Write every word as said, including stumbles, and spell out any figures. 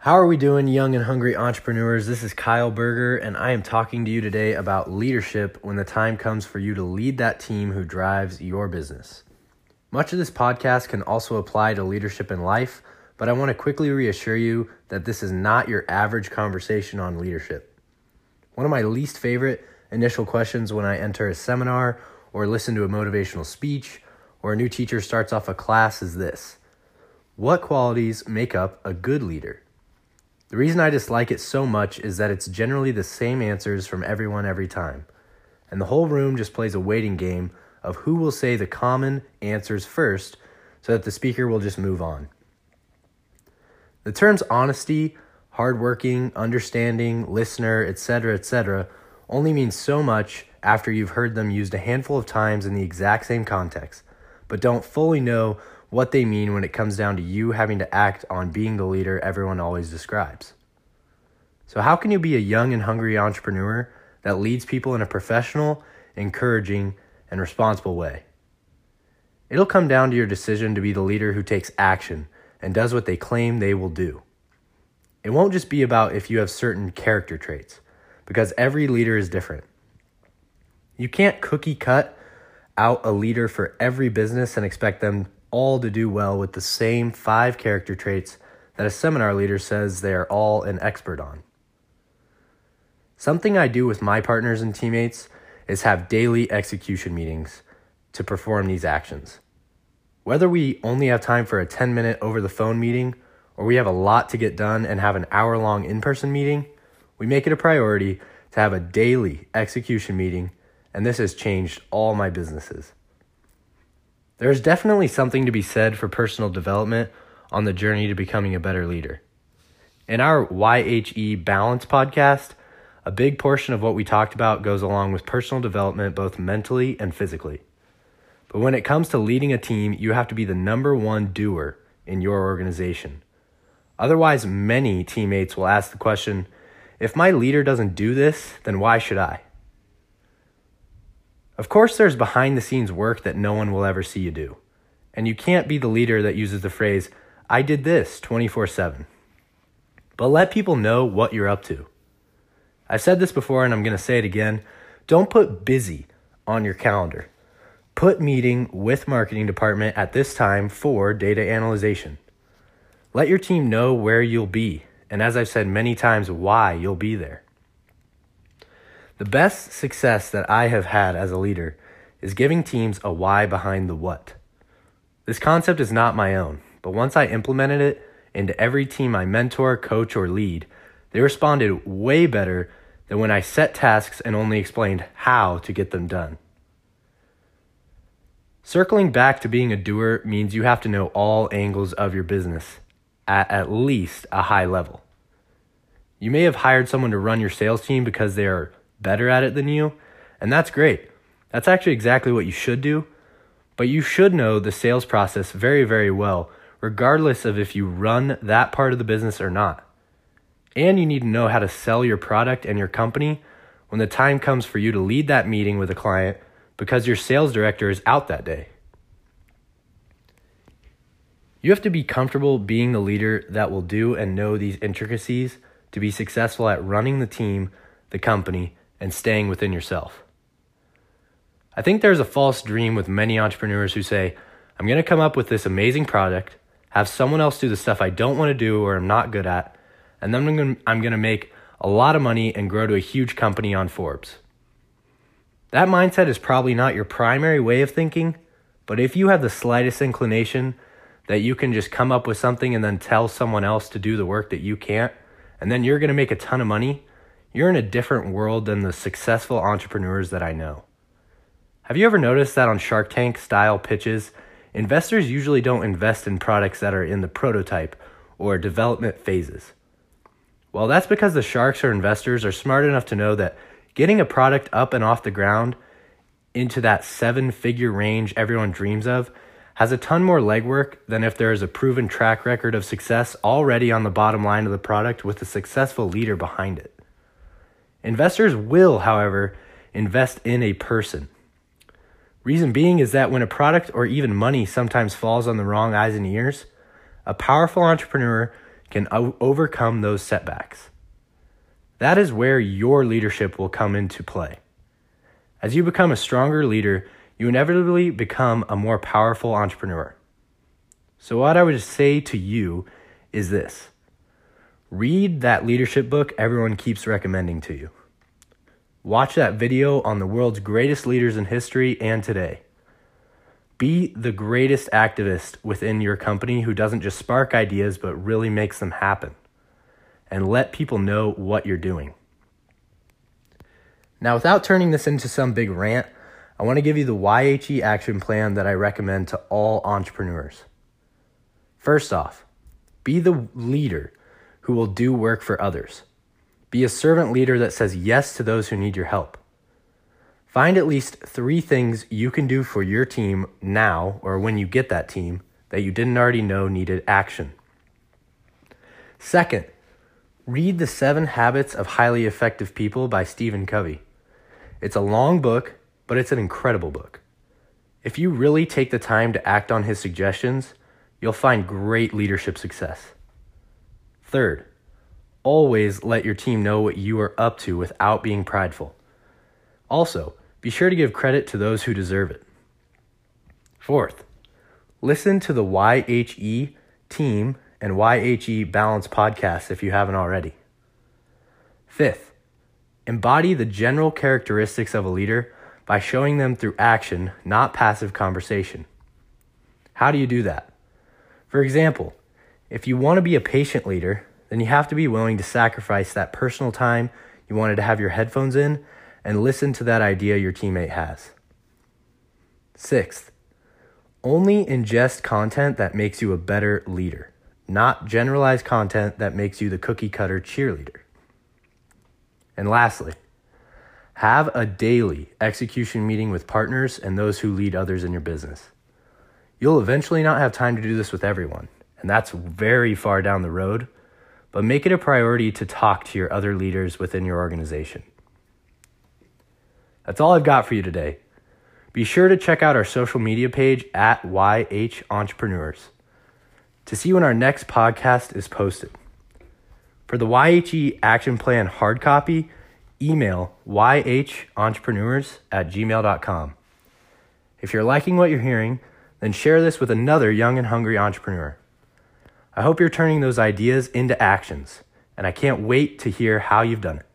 How are we doing, young and hungry entrepreneurs? This is Kyle Berger, and I am talking to you today about leadership when the time comes for you to lead that team who drives your business. Much of this podcast can also apply to leadership in life, but I want to quickly reassure you that this is not your average conversation on leadership. One of my least favorite initial questions when I enter a seminar or listen to a motivational speech or a new teacher starts off a class is this: what qualities make up a good leader? The reason I dislike it so much is that it's generally the same answers from everyone every time, and the whole room just plays a waiting game of who will say the common answers first so that the speaker will just move on. The terms honesty, hardworking, understanding, listener, et cetera, et cetera only mean so much after you've heard them used a handful of times in the exact same context, but don't fully know what they mean when it comes down to you having to act on being the leader everyone always describes. So how can you be a young and hungry entrepreneur that leads people in a professional, encouraging, and responsible way? It'll come down to your decision to be the leader who takes action and does what they claim they will do. It won't just be about if you have certain character traits, because every leader is different. You can't cookie cut out a leader for every business and expect them all to do well with the same five character traits that a seminar leader says they are all an expert on. Something I do with my partners and teammates is have daily execution meetings to perform these actions. Whether we only have time for a ten minute over the phone meeting or we have a lot to get done and have an hour long in-person meeting, we make it a priority to have a daily execution meeting, and this has changed all my businesses. There's definitely something to be said for personal development on the journey to becoming a better leader. In our Y H E Balance podcast, a big portion of what we talked about goes along with personal development both mentally and physically. But when it comes to leading a team, you have to be the number one doer in your organization. Otherwise, many teammates will ask the question, if my leader doesn't do this, then why should I? Of course, there's behind-the-scenes work that no one will ever see you do. And you can't be the leader that uses the phrase, I did this twenty-four seven. But let people know what you're up to. I've said this before and I'm going to say it again. Don't put busy on your calendar. Put meeting with marketing department at this time for data analyzation. Let your team know where you'll be, and as I've said many times, why you'll be there. The best success that I have had as a leader is giving teams a why behind the what. This concept is not my own, but once I implemented it into every team I mentor, coach, or lead, they responded way better than when I set tasks and only explained how to get them done. Circling back to being a doer means you have to know all angles of your business at at least a high level. You may have hired someone to run your sales team because they are better at it than you, and that's great. That's actually exactly what you should do, but you should know the sales process very, very well, regardless of if you run that part of the business or not. And you need to know how to sell your product and your company when the time comes for you to lead that meeting with a client because your sales director is out that day. You have to be comfortable being the leader that will do and know these intricacies to be successful at running the team, the company, and staying within yourself. I think there's a false dream with many entrepreneurs who say, I'm going to come up with this amazing product, have someone else do the stuff I don't want to do or I'm not good at, and then I'm going to, I'm going to make a lot of money and grow to a huge company on Forbes. That mindset is probably not your primary way of thinking, but if you have the slightest inclination that you can just come up with something and then tell someone else to do the work that you can't, and then you're going to make a ton of money, you're in a different world than the successful entrepreneurs that I know. Have you ever noticed that on Shark Tank style pitches, investors usually don't invest in products that are in the prototype or development phases? Well, that's because the sharks or investors are smart enough to know that getting a product up and off the ground into that seven-figure range everyone dreams of has a ton more legwork than if there is a proven track record of success already on the bottom line of the product with a successful leader behind it. Investors will, however, invest in a person. Reason being is that when a product or even money sometimes falls on the wrong eyes and ears, a powerful entrepreneur can o- overcome those setbacks. That is where your leadership will come into play. As you become a stronger leader, you inevitably become a more powerful entrepreneur. So what I would say to you is this: read that leadership book everyone keeps recommending to you. Watch that video on the world's greatest leaders in history and today. Be the greatest activist within your company who doesn't just spark ideas but really makes them happen. And let people know what you're doing. Now, without turning this into some big rant, I want to give you the Y H E action plan that I recommend to all entrepreneurs. First off, be the leader who will do work for others. Be a servant leader that says yes to those who need your help. Find at least three things you can do for your team now or when you get that team that you didn't already know needed action. Second, read The Seven Habits of Highly Effective People by Stephen Covey. It's a long book, but it's an incredible book. If you really take the time to act on his suggestions, you'll find great leadership success. Third, always let your team know what you are up to without being prideful. Also, be sure to give credit to those who deserve it. Fourth, listen to the Y H E Team and Y H E Balance podcasts if you haven't already. Fifth, embody the general characteristics of a leader by showing them through action, not passive conversation. How do you do that? For example, if you want to be a patient leader, then you have to be willing to sacrifice that personal time you wanted to have your headphones in and listen to that idea your teammate has. Sixth, only ingest content that makes you a better leader, not generalized content that makes you the cookie-cutter cheerleader. And lastly, have a daily execution meeting with partners and those who lead others in your business. You'll eventually not have time to do this with everyone, and that's very far down the road, but make it a priority to talk to your other leaders within your organization. That's all I've got for you today. Be sure to check out our social media page at Y H Entrepreneurs to see when our next podcast is posted. For the Y H E Action Plan hard copy, email y h entrepreneurs at gmail dot com. If you're liking what you're hearing, then share this with another young and hungry entrepreneur. I hope you're turning those ideas into actions, and I can't wait to hear how you've done it.